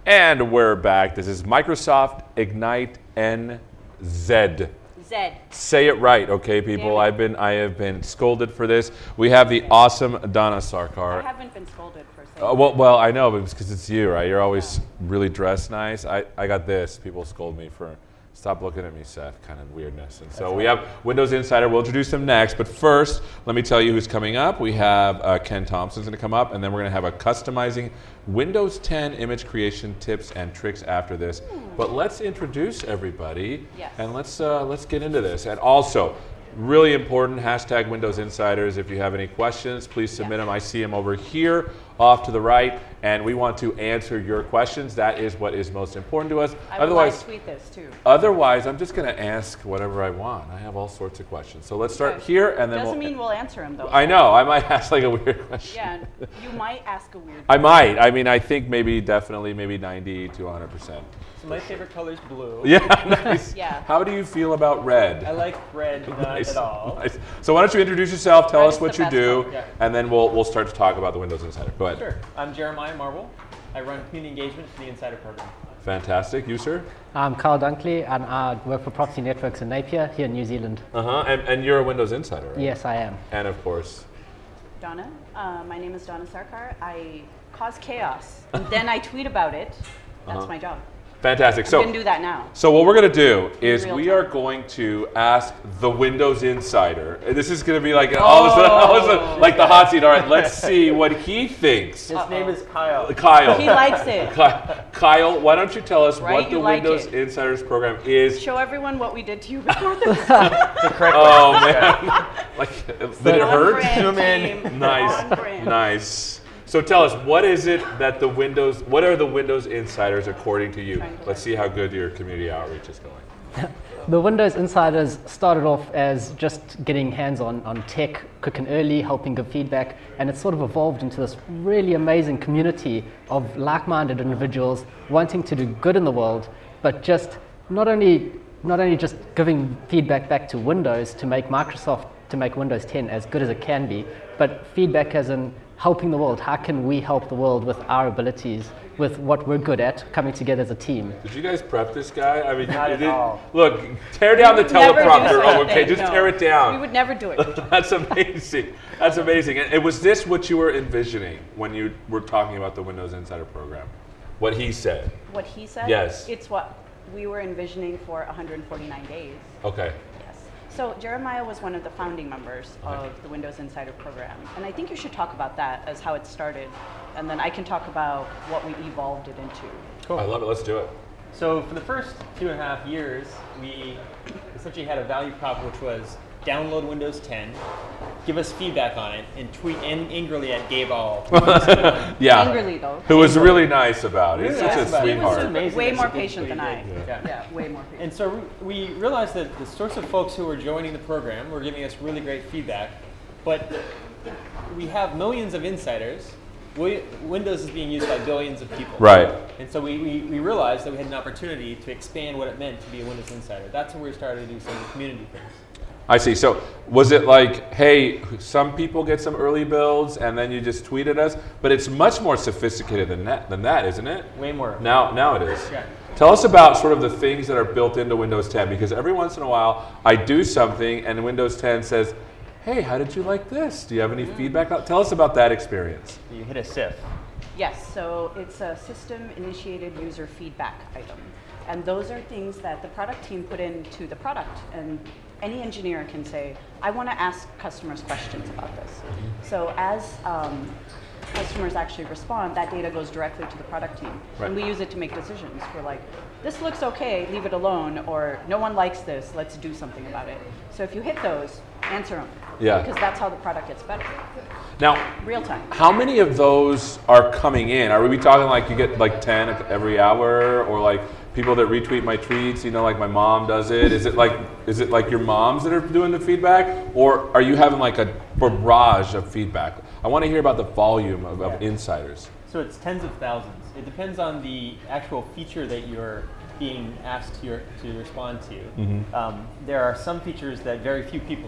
And we're back. This is Microsoft Ignite NZ. Zed. Say it right, okay, people. I have been scolded for this. We have the awesome Donna Sarkar. I haven't been scolded for saying well, I know, but it's because it's you, right? You're always really dressed nice. I got this. People scold me for stop looking at me, Seth, kind of weirdness. And so we have Windows Insider. We'll introduce him next. But first, let me tell you who's coming up. We have Ken Thompson's going to come up, and then we're going to have a customizing Windows 10 image creation tips and tricks after this. But let's introduce everybody, and let's get into this. And also, really important, hashtag Windows Insiders. If you have any questions, please submit them. I see them over here off to the right, and we want to answer your questions. That is what is most important to us. Otherwise, tweet this too. Otherwise, I'm just going to ask whatever I want. I have all sorts of questions. So let's start here, and then doesn't mean we'll answer them, though. I know. I might ask like a weird question. Yeah, you might ask a weird I might. I mean, I think definitely 90 to 100%. So my favorite color is blue. Yeah, nice. Yeah. How do you feel about red? I like red, not at all. Nice. So why don't you introduce yourself, tell Red us is what the you best do, color. and then we'll start to talk about the Windows Insider. Go ahead. Sure. I'm Jeremiah Marble. I run community engagement for the Insider program. Fantastic. You, sir? I'm Carl Dunkley, and I work for Proxy Networks in Napier, here in New Zealand. And you're a Windows Insider, right? Yes, I am. And of course. Donna. My name is Donna Sarkar. I cause chaos, and then I tweet about it. That's my job. Fantastic. You can do that now. So what we're going to do is Real we time. are going to ask the Windows Insider. And this is going to be like all of a sudden, like the hot seat. All right, let's see what he thinks. His name is Kyle. Kyle. He likes it. Kyle, why don't you tell us Right, what the you like Windows it. Insiders program is? Show everyone what we did to you before this. The correct Oh man, like did it hurt? On-brand Zoom in. team. Nice, On-brand. nice. So tell us, what is it that what are the Windows Insiders according to you? Let's see how good your community outreach is going. The Windows Insiders started off as just getting hands-on on tech, quick and early, helping give feedback, and it's sort of evolved into this really amazing community of like-minded individuals wanting to do good in the world, but just not only just giving feedback back to Windows to make Windows 10 as good as it can be, but feedback as in helping the world. How can we help the world with our abilities, with what we're good at, coming together as a team? Did you guys prep this guy? I mean, Not at all. Look, tear down the Never do teleprompter. such Oh, a okay, thing, just no. tear it down. We would never do it. That's amazing. That's amazing. And was this what you were envisioning when you were talking about the Windows Insider program? What he said? What he said? Yes. It's what we were envisioning for 149 days. Okay. Yes. So Jeremiah was one of the founding members of the Windows Insider program. And I think you should talk about that as how it started. And then I can talk about what we evolved it into. Cool. I love it. Let's do it. So for the first 2.5 years, we essentially had a value prop which was download Windows 10, give us feedback on it, and tweet angrily at Gabe All. Yeah. Angrily, though. Who was really nice about it. He's Really such a nice about it. He was sweetheart. Amazing way that more you did patient what than you I. did. Yeah, way more patient. And so we realized that the sorts of folks who were joining the program were giving us really great feedback, but we have millions of insiders. Windows is being used by billions of people. Right. And so we realized that we had an opportunity to expand what it meant to be a Windows Insider. That's when we started to do some community things. I see. So was it like, hey, some people get some early builds and then you just tweet at us? But it's much more sophisticated than that, isn't it? Way more. Now it is. Yeah. Tell us about sort of the things that are built into Windows 10, because every once in a while I do something and Windows 10 says, hey, how did you like this? Do you have any feedback? Tell us about that experience. You hit a SIF. Yes, so it's a system-initiated user feedback item. And those are things that the product team put into the product. And any engineer can say, I want to ask customers questions about this. So as customers actually respond, that data goes directly to the product team. Right. And we use it to make decisions. We're like, this looks okay, leave it alone, or no one likes this, let's do something about it. So if you hit those, answer them. Yeah. Because that's how the product gets better. Now, Real time. how many of those are coming in? Are we talking like you get like 10 every hour, or like people that retweet my tweets, like my mom does it? Is it like your moms that are doing the feedback, or are you having like a barrage of feedback? I want to hear about the volume of insiders. So it's tens of thousands. It depends on the actual feature that you're being asked to respond to. There are some features that very few people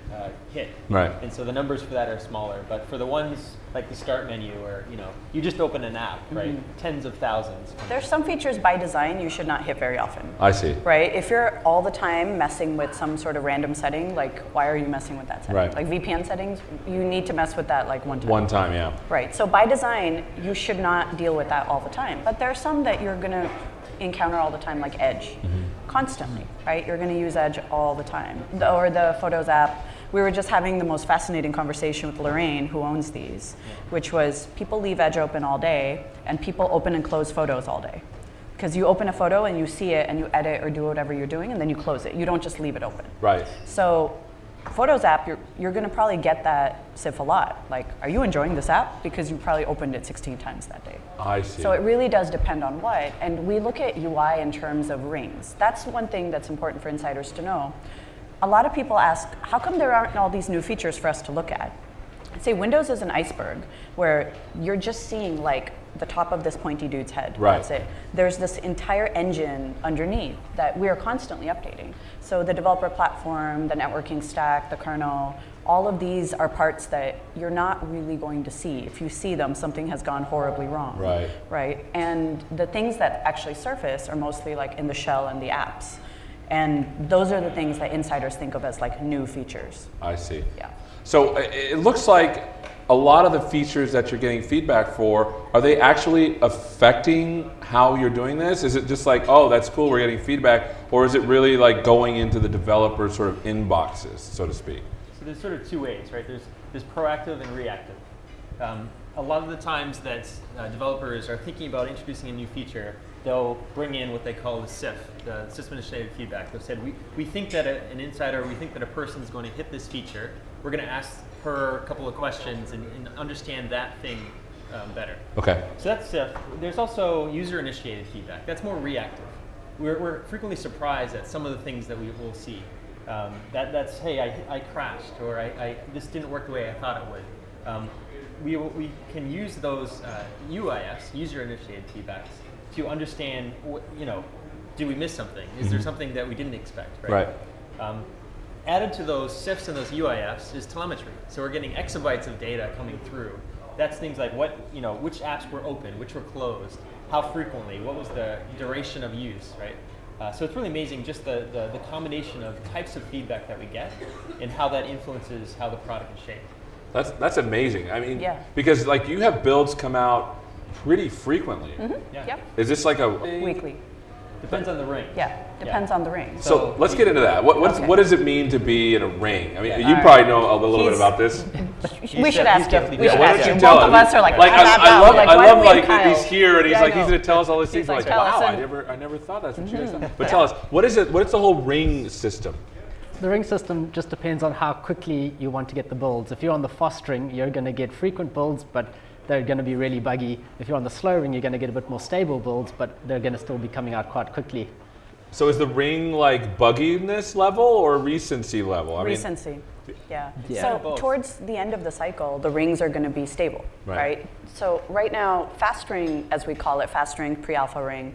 hit. Right. And so the numbers for that are smaller. But for the ones like the start menu, or you just open an app, right? Tens of thousands. There's some features by design you should not hit very often. I see. Right? If you're all the time messing with some sort of random setting, like why are you messing with that setting? Right. Like VPN settings, you need to mess with that like one time. One time, yeah. Right. So by design, you should not deal with that all the time. But there are some that you're going to encounter all the time, like Edge, constantly, right? You're going to use Edge all the time. Or the Photos app. We were just having the most fascinating conversation with Lorraine, who owns these, which was people leave Edge open all day, and people open and close photos all day. Because you open a photo and you see it and you edit or do whatever you're doing, and then you close it. You don't just leave it open. Right. So Photos app, you're going to probably get that SIF a lot. Like, are you enjoying this app? Because you probably opened it 16 times that day. I see. So it really does depend on what. And we look at UI in terms of rings. That's one thing that's important for insiders to know. A lot of people ask, how come there aren't all these new features for us to look at? I'd say Windows is an iceberg where you're just seeing like the top of this pointy dude's head. Right. That's it. There's this entire engine underneath that we are constantly updating. So the developer platform, the networking stack, the kernel, all of these are parts that you're not really going to see. If you see them, something has gone horribly wrong. Right. Right. And the things that actually surface are mostly like in the shell and the apps. And those are the things that insiders think of as like new features. I see. Yeah. So it looks like a lot of the features that you're getting feedback for, are they actually affecting how you're doing this? Is it just like, oh, that's cool, we're getting feedback, or is it really like going into the developer sort of inboxes, so to speak? So there's sort of two ways, right? There's proactive and reactive. A lot of the times that developers are thinking about introducing a new feature, they'll bring in what they call the SIF, the System Initiated Feedback. They'll say, we think that an insider, we think that a person is going to hit this feature. We're going to ask her a couple of questions and understand that thing better. Okay. So that's SIF. There's also user-initiated feedback. That's more reactive. We're frequently surprised at some of the things that we will see. That's, hey, I crashed, or this didn't work the way I thought it would. We can use those UIFs, user-initiated feedbacks, to understand, do we miss something? Is there something that we didn't expect? Right. Added to those SIFs and those UIFs is telemetry. So we're getting exabytes of data coming through. That's things like which apps were open, which were closed, how frequently, what was the duration of use, right? So it's really amazing just the combination of types of feedback that we get and how that influences how the product is shaped. That's amazing. I mean, Yeah. because like you have builds come out pretty frequently. Yeah. Yep. Is this like a Weekly. Depends on the ring. Yeah. Depends on the ring. So let's get into that. What does it mean to be in a ring? I mean, you All probably know a little bit He's- about this. We should ask him. definitely We should Why ask don't him. you tell Both us? of us are like, I "Ah, love why don't we have like Kyle?" he's here and he's Yeah, like I he's know. gonna tell us all these things. He's like, Like, "Tell wow, us." I never thought that's what you guys thought. But tell us, what is it? What's the whole ring system? The ring system just depends on how quickly you want to get the builds. If you're on the fast ring, you're going to get frequent builds, but they're going to be really buggy. If you're on the slow ring, you're going to get a bit more stable builds, but they're going to still be coming out quite quickly. So is the ring like bugginess level or recency level? I mean, Recency. Yeah. Yeah. So Both. towards the end of the cycle, the rings are going to be stable, Right. right? So right now, fast ring, as we call it, fast ring, pre-alpha ring.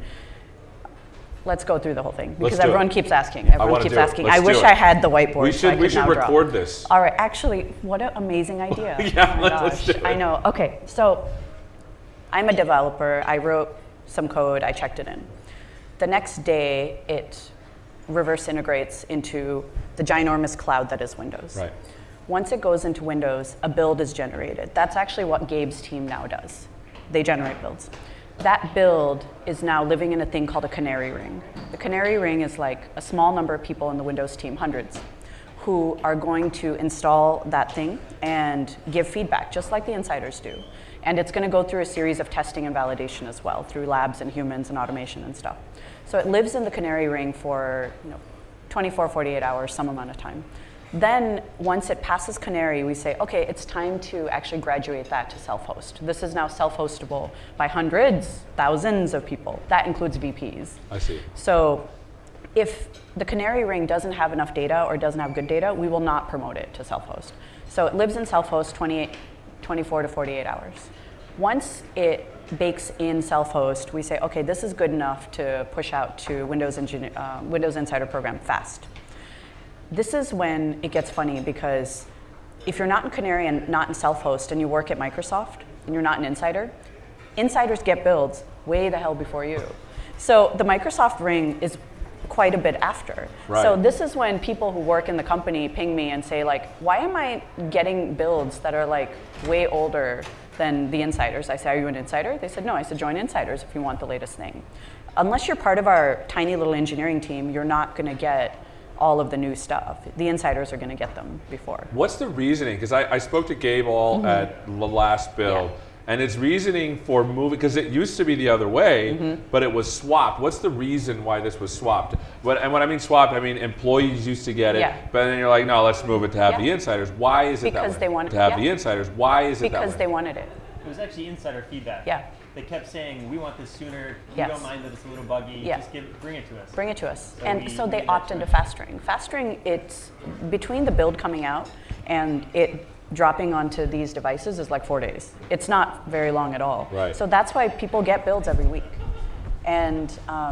Let's go through the whole thing because do it. everyone keeps asking. Everyone wanna keeps do it. asking. Let's I do wish it. I had the whiteboard. we so I should could now draw. record this. All right. Actually, what an amazing idea. Yeah, oh my let's gosh. do it. I know. Okay. So I'm a developer. I wrote some code. I checked it in. The next day, it reverse integrates into the ginormous cloud that is Windows. Right. Once it goes into Windows, a build is generated. That's actually what Gabe's team now does. They generate builds. That build is now living in a thing called a canary ring. The canary ring is like a small number of people in the Windows team, hundreds, who are going to install that thing and give feedback, just like the insiders do. And it's going to go through a series of testing and validation as well, through labs and humans and automation and stuff. So it lives in the canary ring for 24, 48 hours, some amount of time. Then once it passes Canary, we say, okay, it's time to actually graduate that to self-host. This is now self-hostable by hundreds, thousands of people. That includes VPs. I see. So if the Canary ring doesn't have enough data or doesn't have good data, we will not promote it to self-host. So it lives in self-host 24 to 48 hours. Once it bakes in self-host, we say, okay, this is good enough to push out to Windows Insider Program fast. this is when it gets funny, because if you're not in Canary and not in self-host and you work at Microsoft and you're not an insider, insiders get builds way the hell before you. So the Microsoft ring is quite a bit after. Right. So this is when people who work in the company ping me and say like, why am I getting builds that are like way older than the insiders? I say, are you an insider? They said, no. I said, join insiders if you want the latest thing. Unless you're part of our tiny little engineering team, you're not gonna get all of the new stuff. The insiders are gonna get them before. What's the reasoning? Because I spoke to Gabe all at the last build, and his reasoning for moving, because it used to be the other way, but it was swapped. What's the reason why this was swapped? And when I mean swapped, I mean employees used to get it, but then you're like, no, let's move it to have the insiders. Why is it because that way? they wanted to have the insiders. Why is it that way? Because they wanted it. It was actually insider feedback. Yeah. They kept saying, we want this sooner. You Yes. don't mind that it's a little buggy. Yeah. Just bring it to us. Bring it to us. So And we so they made that opt into choice. fast string. Fast string, it's between the build coming out and it dropping onto these devices is like 4 days. It's not very long at all. Right. So that's why people get builds every week. And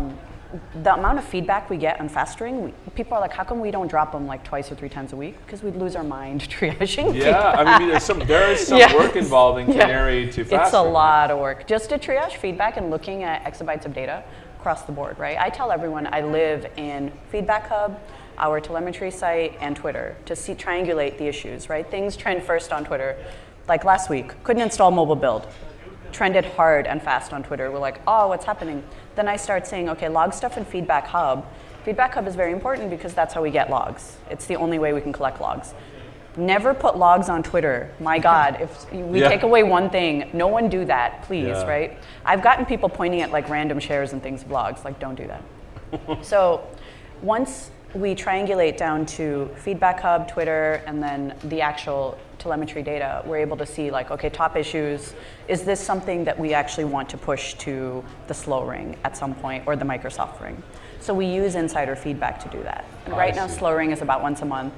the amount of feedback we get on fast string, people are like, how come we don't drop them like twice or 3 times a week? Because we'd lose our mind triaging Yeah, feedback. I mean, there is some Yes. work involved in Canary to fast It's a string. lot of work just to triage feedback and looking at exabytes of data across the board, right? I tell everyone I live in Feedback Hub, our telemetry site, and Twitter to triangulate the issues, right? Things trend first on Twitter. Like last week, couldn't install mobile build. Trended hard and fast on Twitter. We're like, oh, what's happening? Then I start saying, okay, log stuff in Feedback Hub. Feedback Hub is very important because that's how we get logs. It's the only way we can collect logs. Never put logs on Twitter. My God, if we take away one thing, no one do that, please, right? I've gotten people pointing at like random shares and things of logs, like don't do that. So once we triangulate down to Feedback Hub, Twitter, and then the actual telemetry data, we're able to see like, okay, top issues, is this something that we actually want to push to the slow ring at some point or the Microsoft ring? So we use insider feedback to do that. And right now, slow ring is about once a month.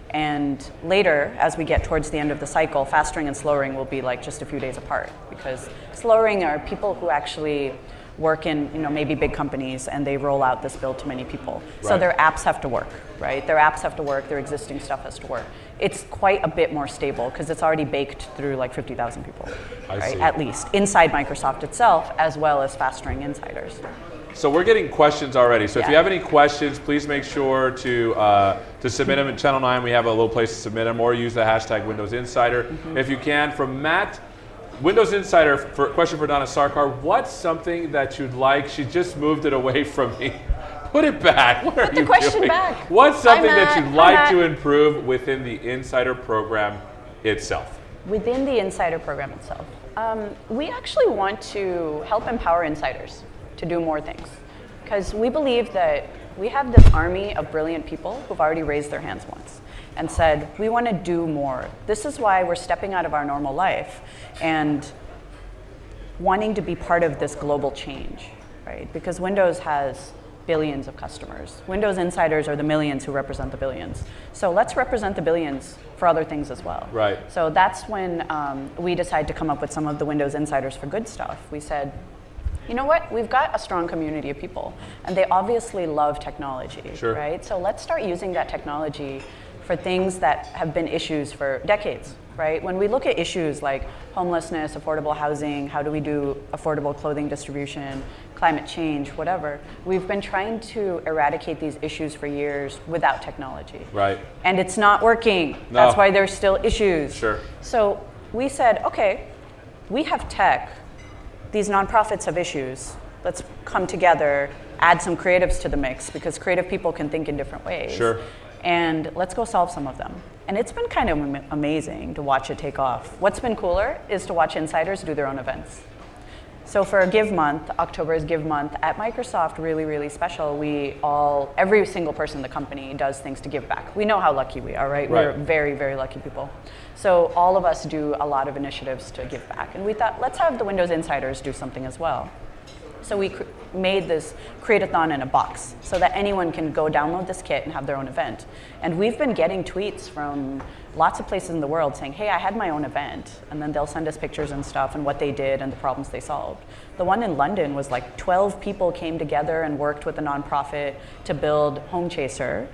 And later, as we get towards the end of the cycle, fast ring and slow ring will be like just a few days apart, because slow ring are people who actually work in maybe big companies and they roll out this build to many people. Right. So their apps have to work, right? Their apps have to work, their existing stuff has to work. It's quite a bit more stable because it's already baked through like 50,000 people, right? At least inside Microsoft itself, as well as fast string insiders. So we're getting questions already. So if you have any questions, please make sure to submit them at Channel 9. We have a little place to submit them, or use the hashtag Windows Insider. If you can. From Matt, Windows Insider, question for Donna Sarkar. What's something that you'd like? She just moved it away from me. Put it back. What are Put the you question doing? back. What's something that you'd like Matt. to improve within the Insider program itself? Within the Insider program itself, we actually want to help empower insiders to do more things, because we believe that we have this army of brilliant people who've already raised their hands once and said, we want to do more. This is why we're stepping out of our normal life and wanting to be part of this global change, right? Because Windows has billions of customers. Windows insiders are the millions who represent the billions. So let's represent the billions for other things as well. Right. So that's when we decided to come up with some of the Windows insiders for good stuff. We said, you know what? We've got a strong community of people, and they obviously love technology, right? So let's start using that technology for things that have been issues for decades, right? When we look at issues like homelessness, affordable housing, how do we do affordable clothing distribution, climate change, whatever, we've been trying to eradicate these issues for years without technology. Right. And it's not working. That's why there's still issues. Sure. So we said, okay, we have tech. These nonprofits have issues. Let's come together, add some creatives to the mix, because creative people can think in different ways. Sure. And let's go solve some of them. And it's been kind of amazing to watch it take off. What's been cooler is to watch insiders do their own events. So for Give Month, October is Give Month, at Microsoft, really, really special. Every single person in the company does things to give back. We know how lucky we are, right? We're very, very lucky people. So all of us do a lot of initiatives to give back. And we thought, let's have the Windows insiders do something as well. So we made this Create-a-thon in a box so that anyone can go download this kit and have their own event. And we've been getting tweets from lots of places in the world saying, hey, I had my own event. And then they'll send us pictures and stuff and what they did and the problems they solved. The one in London was like 12 people came together and worked with a nonprofit to build Home Chaser.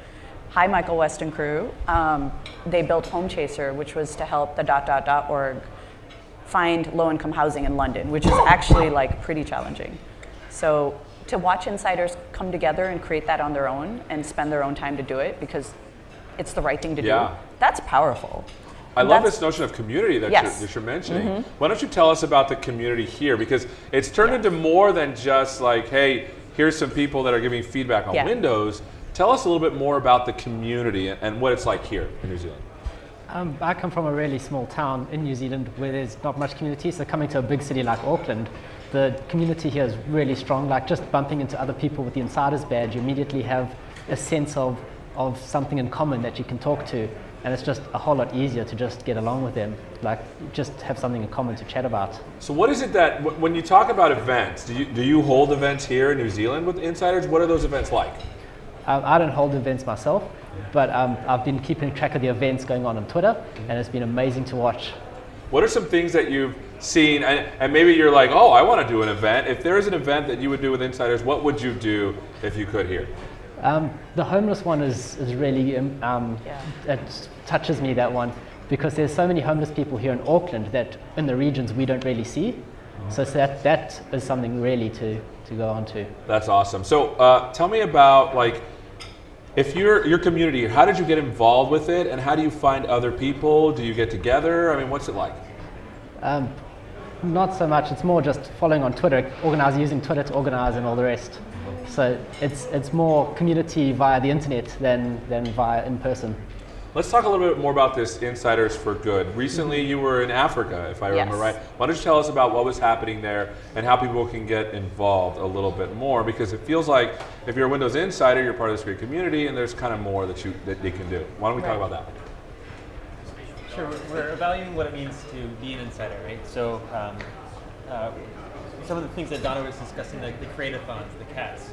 Hi, Michael West and crew. They built Home Chaser, which was to help the .org find low-income housing in London, which is actually like pretty challenging. So to watch insiders come together and create that on their own and spend their own time to do it because it's the right thing to do, that's powerful. I love this notion of community that you're mentioning. Mm-hmm. Why don't you tell us about the community here? Because it's turned into more than just like, hey, here's some people that are giving feedback on Windows. Tell us a little bit more about the community and what it's like here in New Zealand. I come from a really small town in New Zealand where there's not much community, so coming to a big city like Auckland, the community here is really strong. Like just bumping into other people with the Insiders badge, you immediately have a sense of something in common that you can talk to, and it's just a whole lot easier to just get along with them, like just have something in common to chat about. So what is it that, when you talk about events, do you hold events here in New Zealand with Insiders? What are those events like? I don't hold events myself, but I've been keeping track of the events going on Twitter, and it's been amazing to watch. What are some things that you've seen, and maybe you're like, oh, I want to do an event. If there is an event that you would do with Insiders, what would you do if you could here? The homeless one is really, it touches me, that one, because there's so many homeless people here in Auckland that in the regions we don't really see. So that is something really to go on to. That's awesome. So tell me about, like, if your community, how did you get involved with it, and how do you find other people? Do you get together? I mean, what's it like? Not so much. It's more just following on Twitter, using Twitter to organize and all the rest. So it's more community via the internet than via in person. Let's talk a little bit more about this Insiders for Good. Recently you were in Africa, if I remember right. Why don't you tell us about what was happening there and how people can get involved a little bit more, because it feels like if you're a Windows Insider, you're part of this great community, and there's kind of more that they can do. Why don't we talk about that? Sure, we're evaluating what it means to be an insider, right? So some of the things that Donna was discussing, like the create-a-thons, the CATs.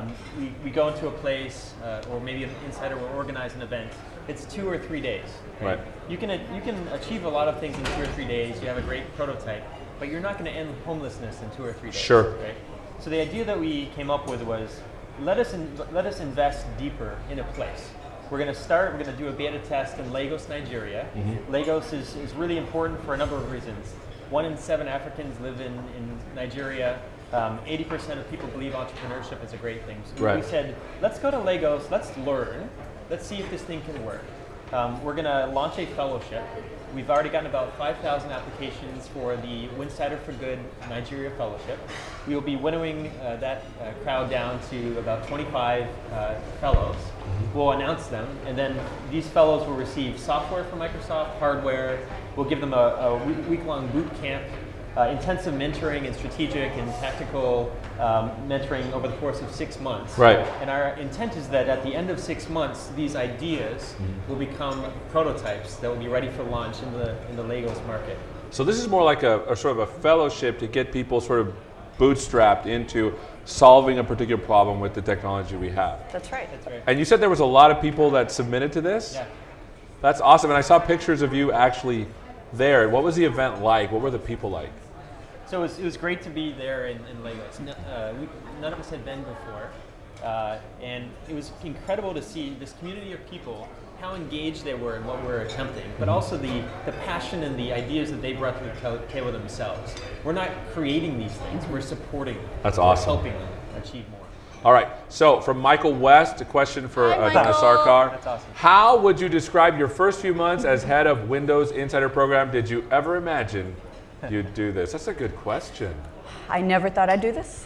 We go into a place, or maybe an insider will organize an event. It's 2 or 3 days. Right? You can achieve a lot of things in 2 or 3 days. You have a great prototype, but you're not going to end homelessness in 2 or 3 days. Sure. Right? So the idea that we came up with was let us invest deeper in a place. We're going to do a beta test in Lagos, Nigeria. Lagos is really important for a number of reasons. 1 in 7 Africans live in Nigeria. 80% of people believe entrepreneurship is a great thing. So we said, let's go to Lagos, let's learn, let's see if this thing can work. We're going to launch a fellowship. We've already gotten about 5,000 applications for the Winsider for Good Nigeria Fellowship. We will be winnowing that crowd down to about 25 fellows. We'll announce them, and then these fellows will receive software from Microsoft, hardware. We'll give them a week-long boot camp, intensive mentoring and strategic and tactical mentoring over the course of 6 months. Right. And our intent is that at the end of 6 months, these ideas will become prototypes that will be ready for launch in the Lagos market. So this is more like a sort of a fellowship to get people sort of bootstrapped into solving a particular problem with the technology we have. That's right. And you said there was a lot of people that submitted to this? Yeah. That's awesome. And I saw pictures of you actually there. What was the event like? What were the people like? So it was great to be there in Lagos. None of us had been before. And it was incredible to see this community of people, how engaged they were in what we're attempting, but also the passion and the ideas that they brought to the table themselves. We're not creating these things, we're supporting them. That's awesome. We're helping them achieve more. All right, so from Michael West, a question for Donna Sarkar. That's awesome. How would you describe your first few months as head of Windows Insider Program? Did you ever imagine you'd do this? That's a good question. I never thought I'd do this.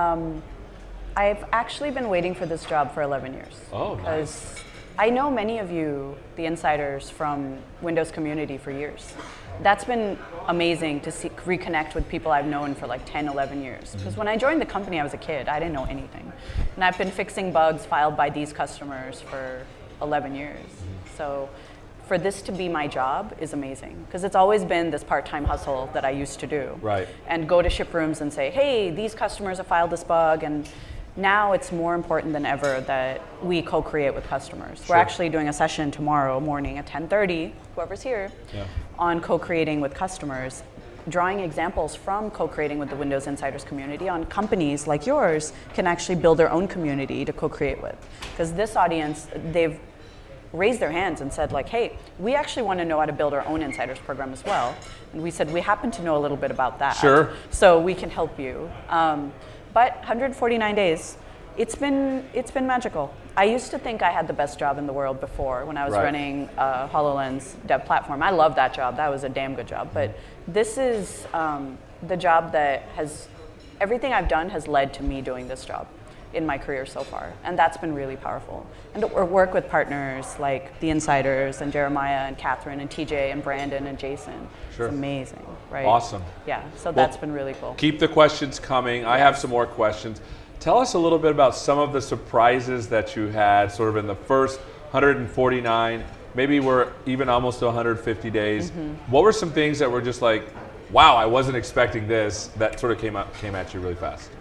I've actually been waiting for this job for 11 years. Oh, nice. I know many of you, the insiders from Windows community for years. That's been amazing to reconnect with people I've known for like 10, 11 years. Because when I joined the company, I was a kid. I didn't know anything. And I've been fixing bugs filed by these customers for 11 years. So for this to be my job is amazing. Because it's always been this part-time hustle that I used to do. Right. And go to ship rooms and say, hey, these customers have filed this bug. And now it's more important than ever that we co-create with customers. Sure. We're actually doing a session tomorrow morning at 10:30, whoever's here, on co-creating with customers, drawing examples from co-creating with the Windows Insiders community on companies like yours can actually build their own community to co-create with. Because this audience, they've raised their hands and said like, hey, we actually want to know how to build our own insiders program as well. And we said, we happen to know a little bit about that. Sure. So we can help you. But 149 days, it's been magical. I used to think I had the best job in the world before when I was running HoloLens dev platform. I love that job. That was a damn good job. But this is the job that everything I've done has led to me doing this job in my career so far. And that's been really powerful. And to work with partners like the Insiders and Jeremiah and Catherine and TJ and Brandon and Jason. Sure. It's amazing, right? Awesome. Yeah, so that's been really cool. Keep the questions coming. I have some more questions. Tell us a little bit about some of the surprises that you had sort of in the first 149, maybe we're even almost to 150 days. What were some things that were just like, wow, I wasn't expecting this, that sort of came at you really fast?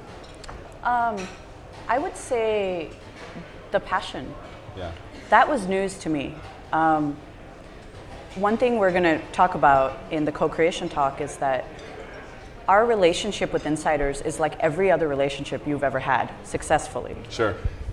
I would say the passion. Yeah. That was news to me. One thing we're going to talk about in the co-creation talk is that our relationship with Insiders is like every other relationship you've ever had successfully. Sure.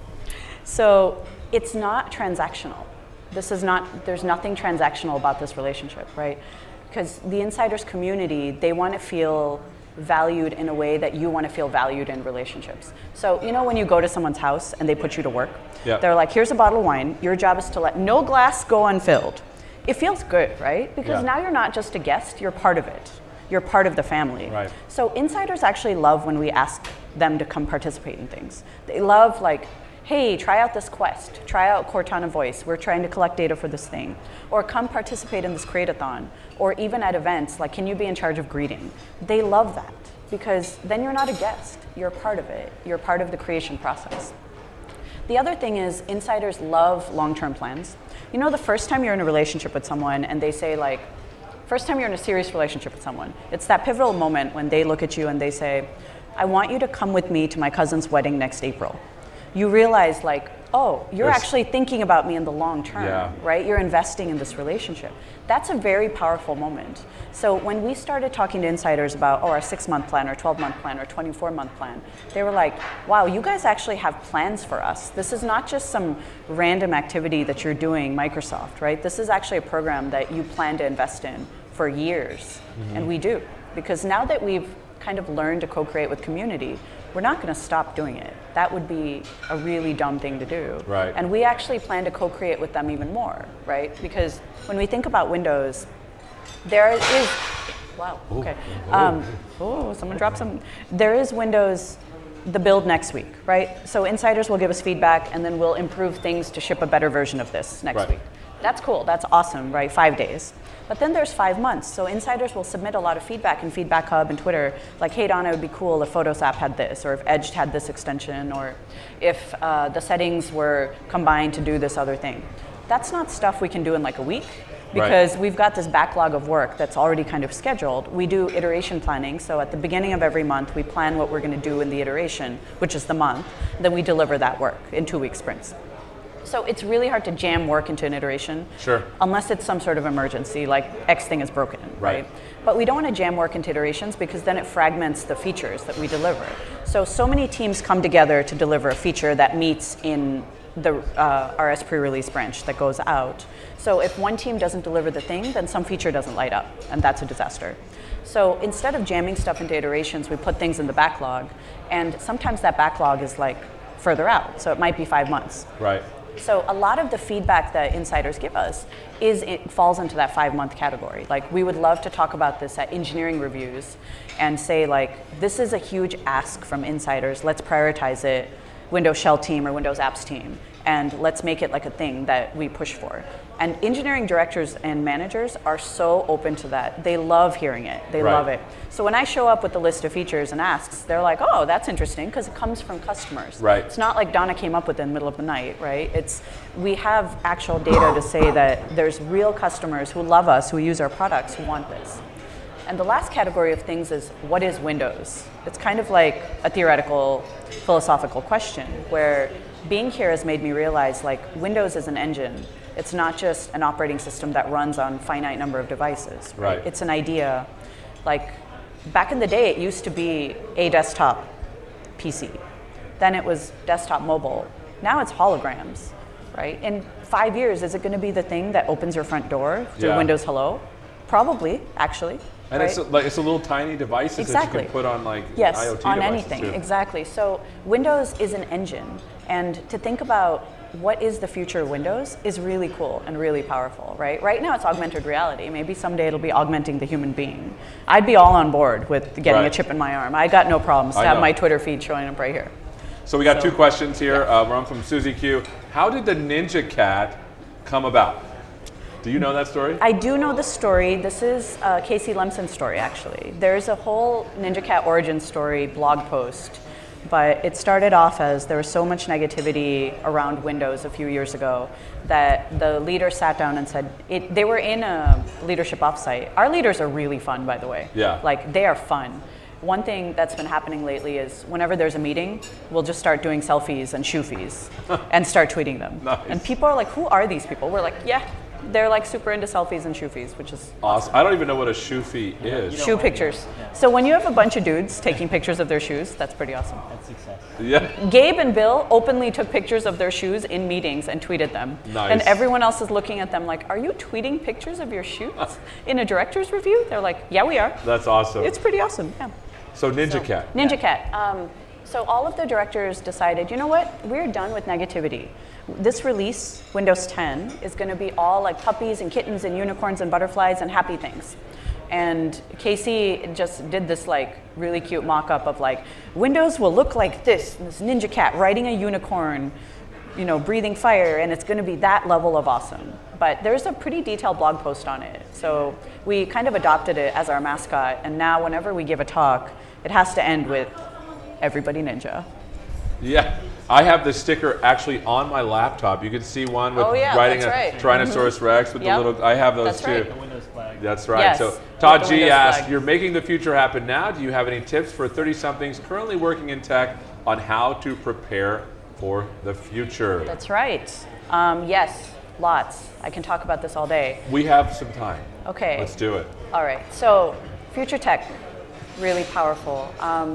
So it's not transactional. There's nothing transactional about this relationship, right? Because the Insiders community, they want to feel valued in a way that you want to feel valued in relationships. So, you know, when you go to someone's house and they put you to work, they're like, here's a bottle of wine. Your job is to let no glass go unfilled. It feels good, right? Because now you're not just a guest, you're part of it. You're part of the family. Right. So Insiders actually love when we ask them to come participate in things. They love like, hey, try out this quest, try out Cortana Voice, we're trying to collect data for this thing. Or come participate in this create-a-thon. Or even at events, like, can you be in charge of greeting? They love that, because then you're not a guest, you're part of it. You're part of the creation process. The other thing is Insiders love long-term plans. You know, the first time you're in a relationship with someone and they say like, first time you're in a serious relationship with someone, it's that pivotal moment when they look at you and they say, I want you to come with me to my cousin's wedding next April. You realize like, oh, you're actually thinking about me in the long term, right? You're investing in this relationship. That's a very powerful moment. So when we started talking to Insiders about, our 6-month plan or 12-month plan or 24-month plan, they were like, wow, you guys actually have plans for us. This is not just some random activity that you're doing, Microsoft, right? This is actually a program that you plan to invest in for years. And we do. Because now that we've kind of learned to co-create with community, we're not going to stop doing it. That would be a really dumb thing to do. Right. And we actually plan to co-create with them even more, right? Because when we think about Windows, there is, wow, okay. Someone dropped some. There is Windows, the build next week, right? So Insiders will give us feedback and then we'll improve things to ship a better version of this next week. That's cool, that's awesome, right? 5 days. But then there's 5 months. So Insiders will submit a lot of feedback in Feedback Hub and Twitter, like, hey Donna, it would be cool if Photos app had this, or if Edge had this extension, or if the settings were combined to do this other thing. That's not stuff we can do in like a week, because we've got this backlog of work that's already kind of scheduled. We do iteration planning, so at the beginning of every month, we plan what we're gonna do in the iteration, which is the month, then we deliver that work in 2-week sprints. So it's really hard to jam work into an iteration, unless it's some sort of emergency, like X thing is broken, right? But we don't want to jam work into iterations because then it fragments the features that we deliver. So many teams come together to deliver a feature that meets in the RS pre-release branch that goes out. So if one team doesn't deliver the thing, then some feature doesn't light up, and that's a disaster. So instead of jamming stuff into iterations, we put things in the backlog, and sometimes that backlog is like further out, so it might be 5 months. Right. So a lot of the feedback that Insiders give us it falls into that 5-month category. Like, we would love to talk about this at engineering reviews and say like, this is a huge ask from Insiders, let's prioritize it, Windows Shell team or Windows Apps team, and let's make it like a thing that we push for. And engineering directors and managers are so open to that. They love hearing it, they love it. So when I show up with the list of features and asks, they're like, oh, that's interesting, because it comes from customers. It's not like Donna came up with it in the middle of the night, right? We have actual data to say that there's real customers who love us, who use our products, who want this. And the last category of things is, what is Windows? It's kind of like a theoretical, philosophical question, where being here has made me realize like, Windows is an engine. It's not just an operating system that runs on finite number of devices, right? It's an idea. Like, back in the day, it used to be a desktop PC. Then it was desktop mobile. Now it's holograms. right? In 5 years, is it going to be the thing that opens your front door through Yeah. Windows Hello? Probably, actually. And right? it's a little tiny devices Exactly. that you can put on like Yes, IoT on devices anything, too. exactly. So Windows is an engine, and to think about what is the future of Windows is really cool and really powerful, right? Right now it's augmented reality. Maybe someday it'll be augmenting the human being. I'd be all on board with getting Right. a chip in my arm. I got no problems to I have know. my Twitter feed showing up right here. So we got two questions here. One from Susie Q. How did the Ninja Cat come about? Do you know that story? I do know the story. This is Casey Lemson's story, actually. There's a whole Ninja Cat origin story blog post, but it started off as there was so much negativity around Windows a few years ago that the leader sat down and said, they were in a leadership offsite. Our leaders are really fun, by the way. Yeah. Like, they are fun. One thing that's been happening lately is whenever there's a meeting, we'll just start doing selfies and shoofies and start tweeting them. Nice. And people are like, who are these people? We're like, yeah. They're like super into selfies and shoofies, which is Awesome. I don't even know what a shoofy is. shoe pictures. So when you have a bunch of dudes taking pictures of their shoes, that's pretty awesome. That's success. Yeah. Gabe and Bill openly took pictures of their shoes in meetings and tweeted them. Nice. And everyone else is looking at them like, are you tweeting pictures of your shoes in a director's review? They're like, yeah, we are. That's awesome. It's pretty awesome, yeah. So Ninja Cat. Ninja Cat. So all of the directors decided, you know what? We're done with negativity. This release, Windows 10, is going to be all like puppies and kittens and unicorns and butterflies and happy things. And Casey just did this like really cute mock-up of like, Windows will look like this Ninja Cat riding a unicorn, you know, breathing fire, and it's going to be that level of awesome. But there's a pretty detailed blog post on it. So we kind of adopted it as our mascot, and now whenever we give a talk, it has to end with everybody ninja. Yeah. I have the sticker actually on my laptop. You can see one with Oh, yeah, writing that's a right. Tyrannosaurus Rex with Yep. the little. I have those That's too. right. The Windows flag. That's right. Yes, So with Todd the G Windows asked, flag. you're making the future happen now. Do you have any tips for 30-somethings currently working in tech on how to prepare for the future? That's right. Yes, lots. I can talk about this all day. We have some time. Okay. Let's do it. All right. So, future tech, really powerful.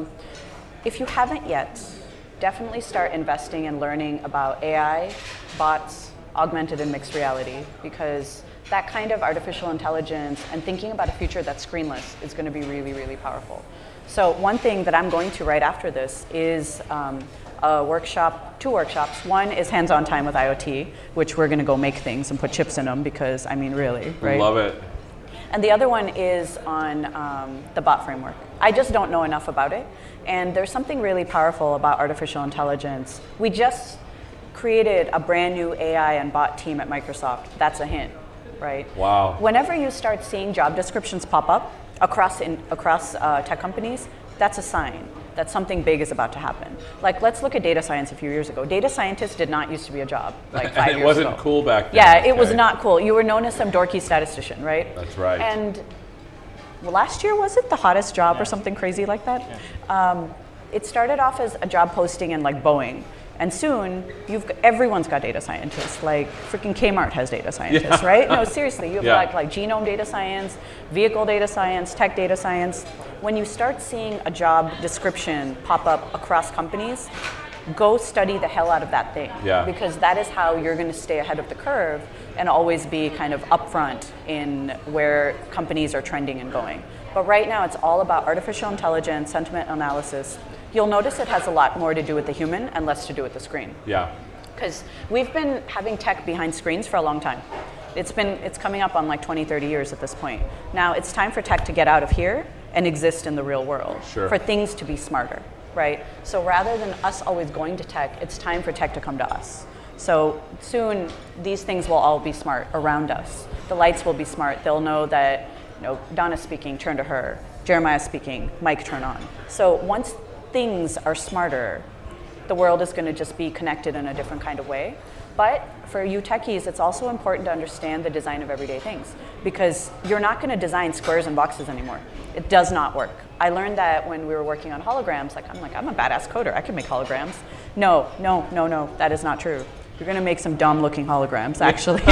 If you haven't yet, definitely start investing and learning about AI, bots, augmented and mixed reality, because that kind of artificial intelligence and thinking about a future that's screenless is going to be really, really powerful. So one thing that I'm going to right after this is a workshop, 2 workshops. One is hands-on time with IoT, which we're going to go make things and put chips in them because, I mean, really, right? Love it. And the other one is on the bot framework. I just don't know enough about it. And there's something really powerful about artificial intelligence. We just created a brand new AI and bot team at Microsoft. That's a hint, right? Wow. Whenever you start seeing job descriptions pop up across tech companies, that's a sign that something big is about to happen. Like, let's look at data science a few years ago. Data scientist did not used to be a job like 5 years ago. It wasn't cool back then. Yeah, it was okay? not cool. You were known as some dorky statistician, right? That's right. And well, last year, was it the hottest job or something crazy like that? Yeah. It started off as a job posting in like Boeing. And soon, everyone's got data scientists. Like freaking Kmart has data scientists, right? No, seriously, you have Yeah. like genome data science, vehicle data science, tech data science. When you start seeing a job description pop up across companies, go study the hell out of that thing. Yeah. Because that is how you're going to stay ahead of the curve and always be kind of upfront in where companies are trending and going. But right now, it's all about artificial intelligence, sentiment analysis. You'll notice it has a lot more to do with the human and less to do with the screen. Yeah. Because we've been having tech behind screens for a long time. It's coming up on like 20, 30 years at this point. Now it's time for tech to get out of here and exist in the real world. Sure. For things to be smarter, right? So rather than us always going to tech, it's time for tech to come to us. So soon, these things will all be smart around us. The lights will be smart. They'll know that, you know, Donna's speaking, turn to her. Jeremiah's speaking, mic turn on. So once things are smarter, the world is going to just be connected in a different kind of way. But for you techies, it's also important to understand the design of everyday things, because you're not going to design squares and boxes anymore. It does not work. I learned that when we were working on holograms. I'm a badass coder. I can make holograms. No, that is not true. You're going to make some dumb-looking holograms, actually.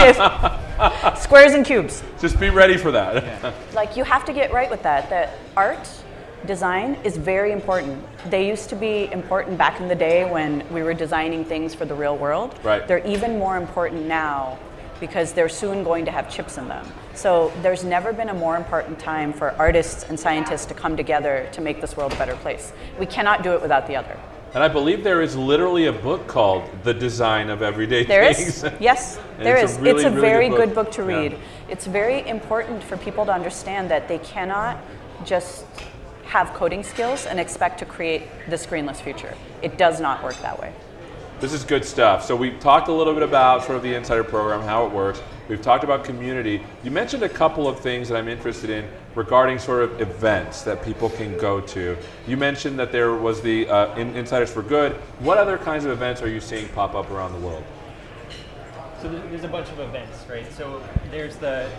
Squares and cubes. Just be ready for that. Yeah. Like, you have to get right with that art design is very important. They used to be important back in the day when we were designing things for the real world. Right. They're even more important now because they're soon going to have chips in them. So there's never been a more important time for artists and scientists to come together to make this world a better place. We cannot do it without the other. And I believe there is literally a book called The Design of Everyday There Things. is? Yes, And there it's is. a really, It's a really very good good book. book to Yeah. read. It's very important for people to understand that they cannot just have coding skills and expect to create the screenless future. It does not work that way. This is good stuff. So we've talked a little bit about sort of the Insider program, how it works. We've talked about community. You mentioned a couple of things that I'm interested in regarding sort of events that people can go to. You mentioned that there was the Insiders for Good. What other kinds of events are you seeing pop up around the world? So there's a bunch of events, right? So there's the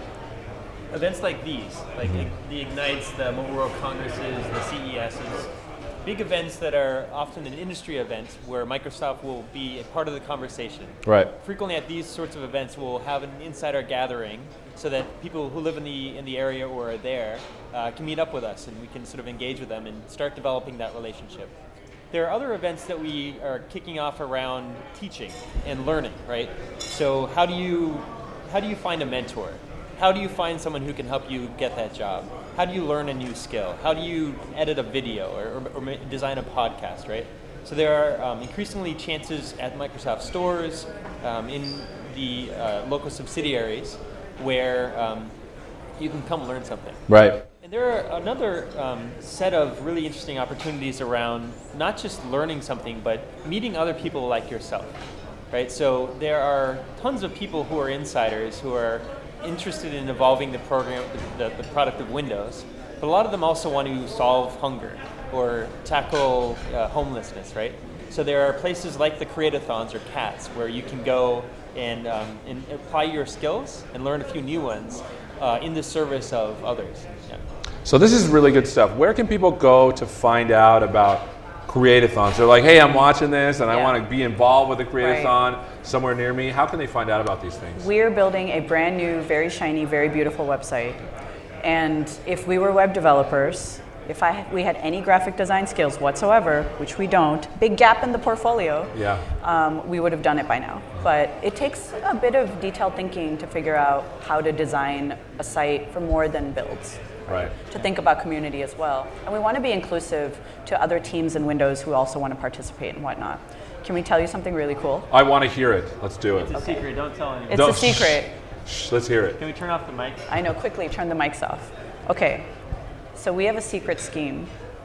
events like these, like the Ignites, the Mobile World Congresses, the CESs, big events that are often an industry event where Microsoft will be a part of the conversation. Right. Frequently at these sorts of events, we'll have an insider gathering so that people who live in the area or are there can meet up with us and we can sort of engage with them and start developing that relationship. There are other events that we are kicking off around teaching and learning, right? So how do you find a mentor? How do you find someone who can help you get that job? How do you learn a new skill? How do you edit a video or design a podcast, right? So there are increasingly chances at Microsoft stores, in the local subsidiaries, where you can come learn something. Right. And there are another set of really interesting opportunities around not just learning something, but meeting other people like yourself, right? So there are tons of people who are insiders who are interested in evolving the program, the product of Windows, but a lot of them also want to solve hunger or tackle homelessness, right? So there are places like the Create-a-thons or CATs where you can go and apply your skills and learn a few new ones in the service of others. Yeah. So this is really good stuff. Where can people go to find out about Create-a-thons? They're like, hey, I'm watching this and I Yeah. want to be involved with a Create-a-thon somewhere near me. How can they find out about these things? We're building a brand new, very shiny, very beautiful website. And if we were web developers, if we had any graphic design skills whatsoever, which we don't, big gap in the portfolio, Yeah. we would have done it by now. But it takes a bit of detailed thinking to figure out how to design a site for more than builds. Right. To think about community as well. And we want to be inclusive to other teams in Windows who also want to participate and whatnot. Can we tell you something really cool? I want to hear it. Let's do it. It's a secret, don't tell anyone. It's Don't- a secret. Shh, let's hear it. Can we turn off the mic? I know, quickly turn the mics off. Okay, so we have a secret scheme.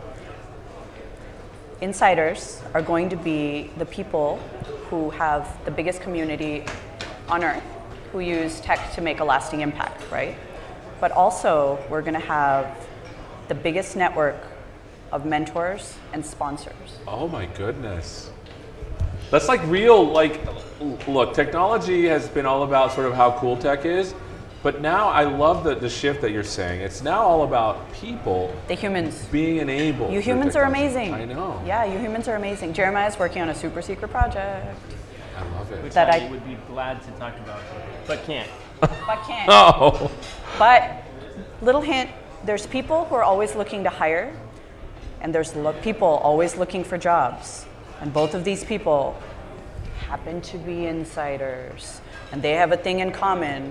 Insiders are going to be the people who have the biggest community on Earth, who use tech to make a lasting impact, right? But also, we're going to have the biggest network of mentors and sponsors. Oh my goodness. That's like real, like, look, technology has been all about sort of how cool tech is, but now I love the shift that you're saying. It's now all about people The humans. being enabled. You through humans are technology. amazing. I know. Yeah, you humans are amazing. Jeremiah's working on a super secret project. I love it. Which That I I- would be glad to talk about, but can't. But can't. Oh. But, little hint, there's people who are always looking to hire, and there's people always looking for jobs. And both of these people happen to be insiders. And they have a thing in common.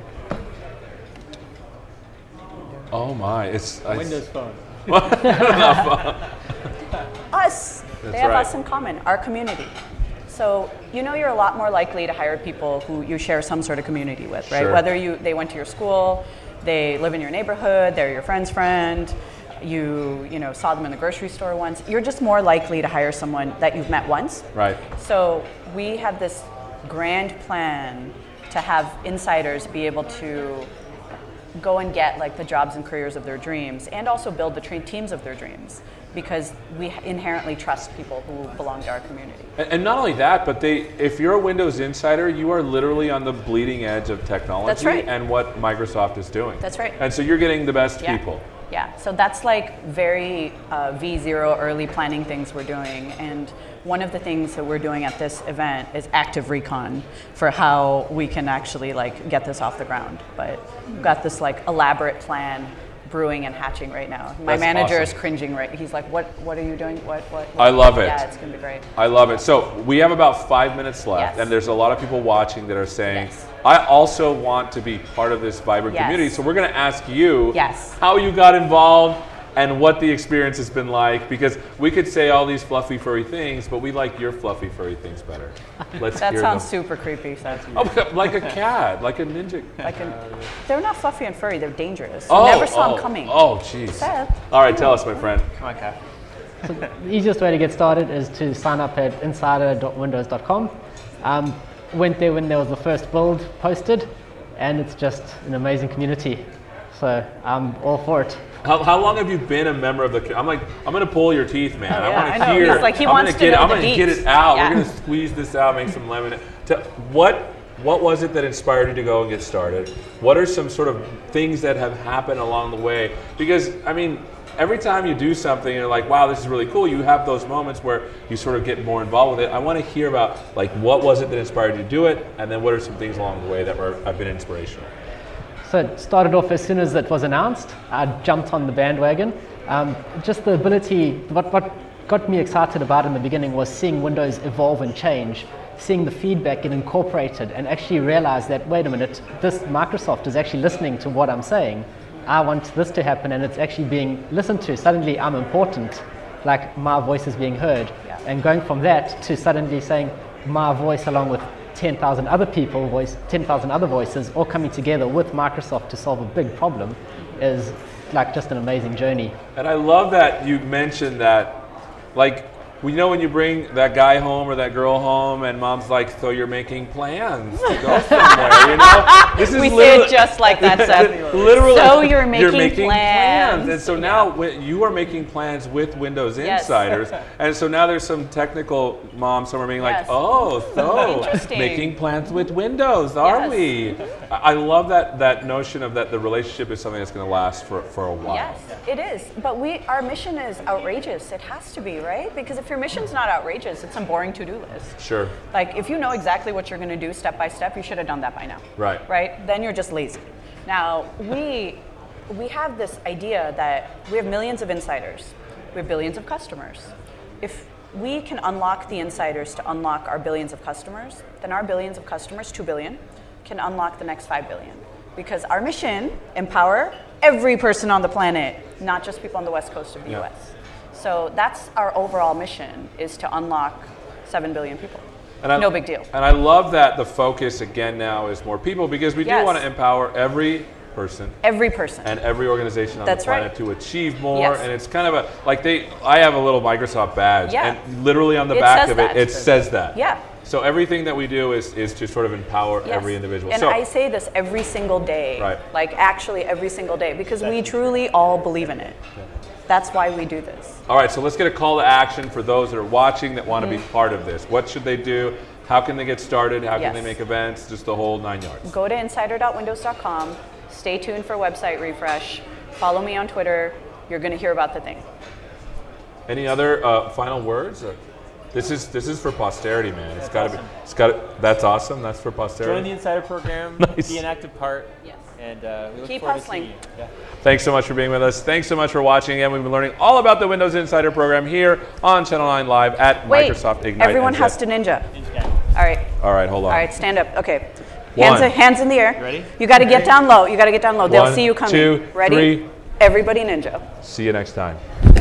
Oh my. It's Windows Phone. Us. That's They have right. us in common, our community. So you know you're a lot more likely to hire people who you share some sort of community with, right? Sure. Whether they went to your school, they live in your neighborhood, they're your friend's friend, you saw them in the grocery store once, you're just more likely to hire someone that you've met once. Right. So we have this grand plan to have insiders be able to go and get like the jobs and careers of their dreams, and also build the teams of their dreams, because we inherently trust people who belong to our community. And not only that, but if you're a Windows insider, you are literally on the bleeding edge of technology That's right. and what Microsoft is doing. That's right. And so you're getting the best Yeah. people. Yeah, so that's like very V0 early planning things we're doing. And one of the things that we're doing at this event is active recon for how we can actually like get this off the ground. But we've got this like elaborate plan, brewing and hatching right now. My That's manager awesome. is cringing right. He's like, what are you doing? What? I love it. Yeah, it's gonna be great. I love it. So we have about 5 minutes left, Yes. and there's a lot of people watching that are saying, Yes. I also want to be part of this vibrant Yes. community. So we're going to ask you Yes. how you got involved and what the experience has been like, because we could say all these fluffy, furry things, but we like your fluffy, furry things better. Let's That hear sounds them. super creepy. Seth. Oh, like a cat, like a ninja. They're not fluffy and furry. They're dangerous. Oh, Never saw them coming. Oh, jeez. Seth. All right, tell us, my friend. Come on, Kat. The easiest way to get started is to sign up at insider.windows.com. Went there when there was the first build posted, and it's just an amazing community. So I'm all for it. How long have you been a member of the? I'm gonna pull your teeth, man. Yeah, I want I to know. hear. He's like, he I'm wants gonna to get. know I'm the gonna get deets. it out. Yeah. We're gonna squeeze this out, make some lemonade. What was it that inspired you to go and get started? What are some sort of things that have happened along the way? Because I mean, every time you do something, you're like, wow, this is really cool. You have those moments where you sort of get more involved with it. I want to hear about like what was it that inspired you to do it, and then what are some things along the way that have been inspirational. So it started off as soon as it was announced. I jumped on the bandwagon. Just the ability, what got me excited about in the beginning was seeing Windows evolve and change, seeing the feedback get incorporated, and actually realize that, wait a minute, this Microsoft is actually listening to what I'm saying. I want this to happen, and it's actually being listened to. Suddenly I'm important, like my voice is being heard. Yeah. And going from that to suddenly saying my voice along with 10,000 other people, 10,000 other voices, all coming together with Microsoft to solve a big problem is like just an amazing journey. And I love that you mentioned that, like, we know when you bring that guy home or that girl home, and mom's like, "So you're making plans to go somewhere?" You know, this is We say literally- it just like that, Seth. Literally, So you're making plans. and so now you are making plans with Windows Yes. Insiders, and so now there's some technical mom somewhere being like, Yes. "Oh, so Interesting. making plans with Windows, are Yes. we?" I love that notion of that the relationship is something that's going to last for a while. Yes, it is. But our mission is outrageous. It has to be, right? Because if your mission's not outrageous, it's a boring to-do list. Sure. Like, if you know exactly what you're going to do step by step, you should have done that by now. Right. Right? Then you're just lazy. Now, we have this idea that we have millions of insiders. We have billions of customers. If we can unlock the insiders to unlock our billions of customers, then our billions of customers, 2 billion, can unlock the next 5 billion. Because our mission, empower every person on the planet, not just people on the west coast of the US. So that's our overall mission, is to unlock 7 billion people. No big deal. And I love that the focus again now is more people, because we do Yes. want to empower every person Every person. and every organization on That's the planet right. to achieve more. Yes. And it's kind of I have a little Microsoft badge, Yeah. and literally on the It back says of it, that. it says that. Yeah. So everything that we do is to sort of empower Yes. every individual. And So I say this every single day. Right. Like, actually every single day, because we truly all believe in it. That's why we do this. all right, so let's get a call to action for those that are watching that want to be Mm-hmm. part of this. What should they do? How can they get started? How can they Yes. make events? Just the whole 9 yards. Go to insider.windows.com. Stay tuned for website refresh. Follow me on Twitter. You're going to hear about the thing. Any other final words? This is for posterity, man. It's got to. That's awesome. That's for posterity. Join the Insider Program. Nice. Be an active part. Yes. And we look Keep forward hustling. to seeing you. Yeah. Thanks so much for being with us. Thanks so much for watching. Again, we've been learning all about the Windows Insider program here on Channel 9 Live at Wait, Microsoft Ignite. everyone NZ. has to ninja. Yeah. All right. All right, hold on. All right, stand up. Okay. One. Hands in the air. You ready? You got to get down low. You got to get down low. They'll One, see you coming. two, Ready? three. Everybody ninja. See you next time.